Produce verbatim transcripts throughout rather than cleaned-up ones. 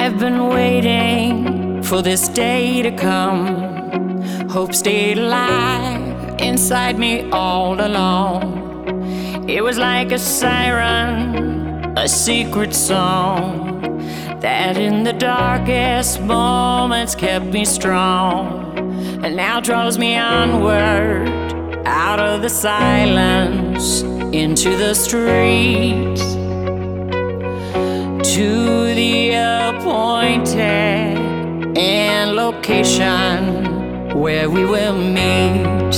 I've been waiting for this day to come. Hope stayed alive inside me all along. It was like a siren, a secret song that in the darkest moments kept me strong, and now draws me onward out of the silence into the streets, to the appointed and location where we will meet.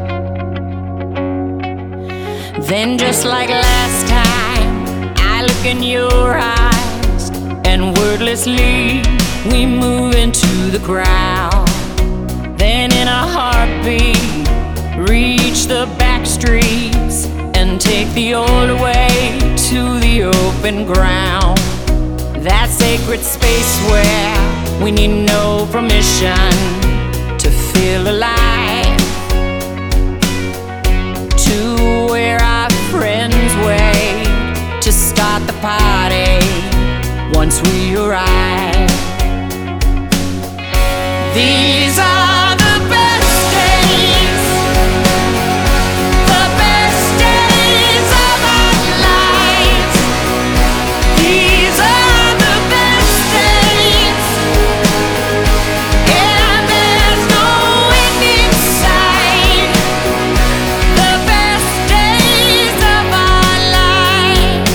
Then just like last time, I look in your eyes, and wordlessly we move into the crowd. Then in a heartbeat, reach the back streets and take the old way to the open ground. That sacred space where we need no permission to feel alive, to where our friends wait to start the party once we arrive. These are the best days, the best days of our lives. These are the best days, and there's no end in sight. The best days of our lives.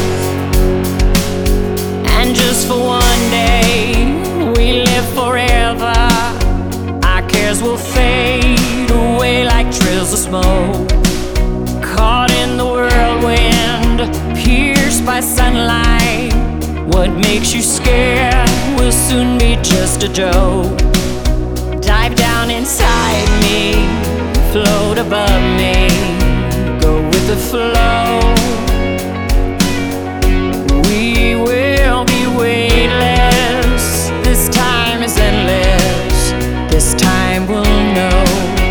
And just for one day, we live forever. Our cares will fade away like trails of smoke, caught in the whirlwind, pierced by sunlight. What makes you scared will soon be just a joke. Dive down inside me, float above me, go with the flow. We will be weightless, this time is endless, this time we'll know.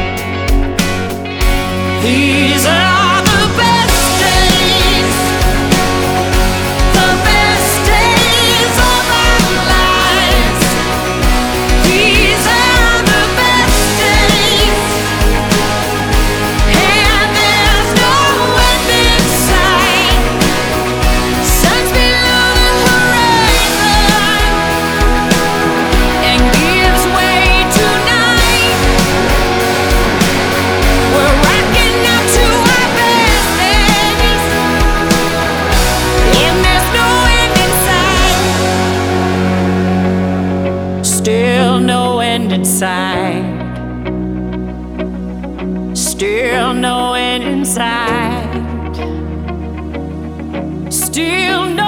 These are the best days, the best days of our lives. These are the best days, and there's no end in sight. Sun's below the horizon and gives way to night. We're rocking out to our best days, and there's no end in sight. Still no end in sight. Still no end in sight. Still no